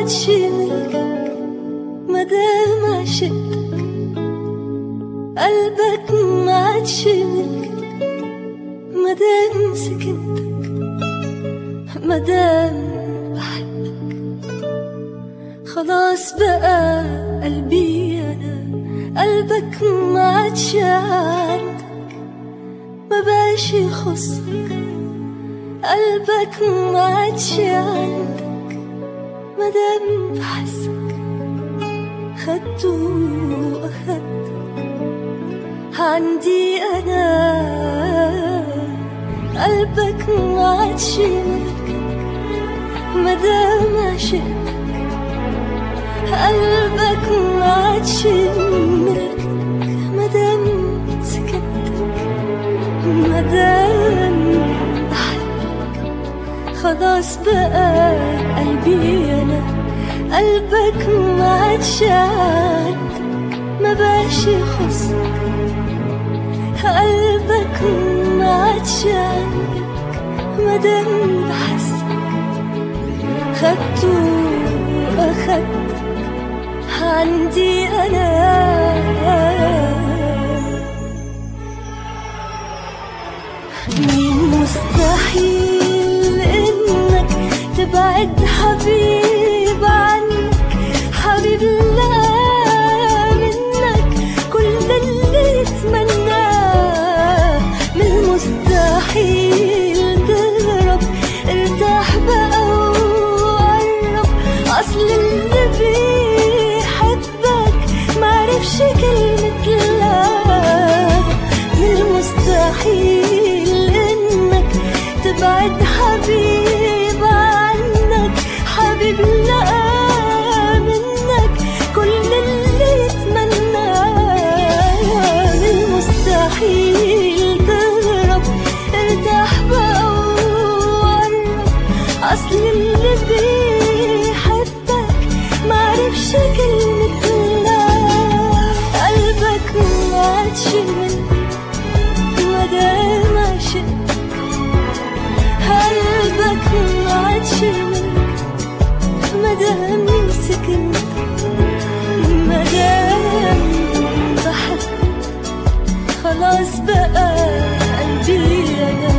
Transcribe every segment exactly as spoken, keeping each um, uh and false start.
عادش ملكك مادام عشقتك، قلبك ما عادش ملكك مادام سكنتك، مادام بحبك خلاص بقى قلبي أنا، قلبك ما عادش عندك ما بقاش يخصك، قلبك ما عادش عندك مادام بحسك، خدته وأخدت عندي أنا، قلبك ما عادش ملكك مادام عشقتك، قلبك ما عادش ملكك مادام سكتك، مادام بحبك خلاص بقى قلبي أنا، قلبك ما عادش عندك ما بقاش يخصك، قلبك ما عادش عندك مادام بحسك، خدته وأخدت عندي أنا. مين مستحيل إنك تبعد حبيب عنك، حبيب لا منك كل اللي يتمناه، من المستحيل تهرب، ارتاح بقى وقرب، أصل اللي بيحبك معرفش كلمة لا، من المستحيل إنك تبعد حبيب عنك، حبيب لا منك كل اللي يتمناه، من المستحيل تهرب، ارتاح بقى وقرب، أصل اللي بيحبك معرفش كلمة لا، قلبك ما عادش ملكك مادام عشقتك، قلبك ما عادش ملكك مادام سكنتك، مادام بحبك خلاص بقى قلبي أنا.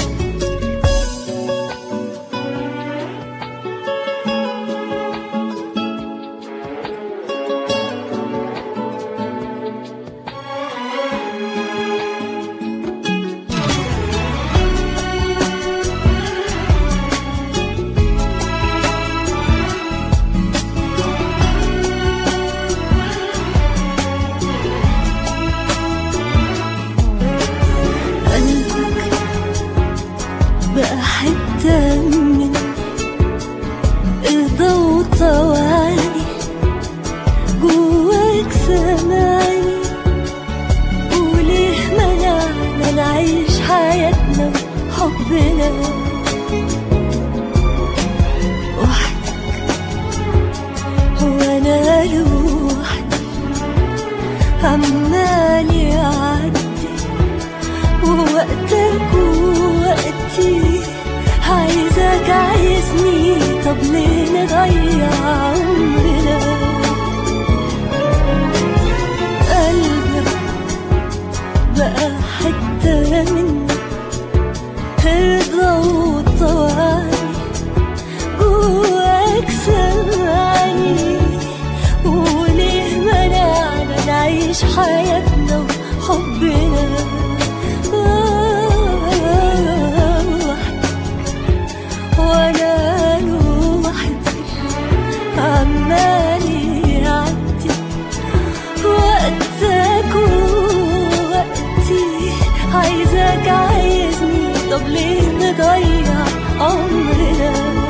بقى حتة من رضا وطواني، جواك سامعني، وليه منعنا نعيش حياتنا وحبنا وحدك وانا لوحدي، عمال يعدي ووقتك ووقتي، عايزك عايزني، طب ليه نضيع عمرنا، قلبك بقى حتة مني، رضا وطواني، جواك سامعني، وليه منعنا نعيش حياتنا وحبنا وانا لوحدي، عمال يعدي وقتك ووقتي، عايزك عايزني، طب ليه نضيع عمرنا،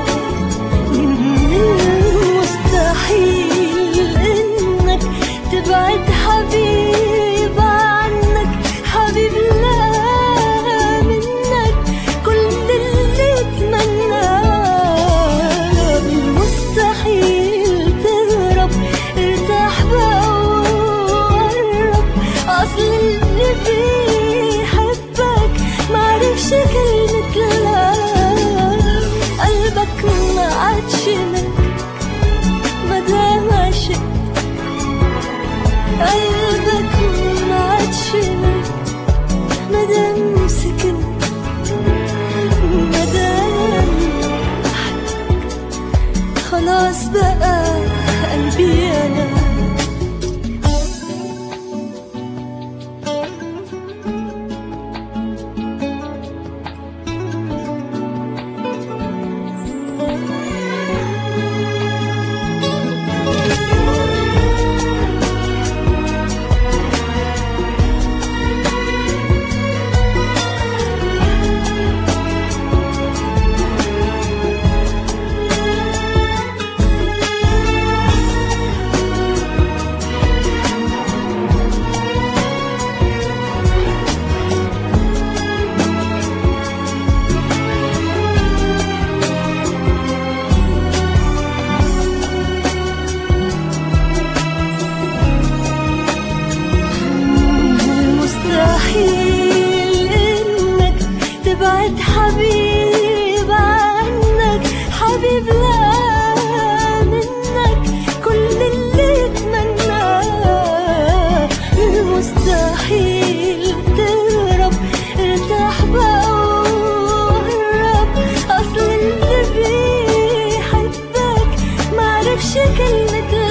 مستحيل انك تبعد حبيب عنك، حبيب لا منك كل اللي يتمناه، مستحيل تهرب، ارتاح بقى وقرب، أصل اللي بيحبك معرفش كلمة لا، قلبك ما عادش ملك، مادام سكن مادام خلاص بقى قلبي أنا. مستحيل إنك تبعد حبيب عنك، حبيب لا منك كل اللي يتمناه. مستحيل تهرب، ارتاح بقى وقرب، أصل اللي بيحبك معرفش كلمة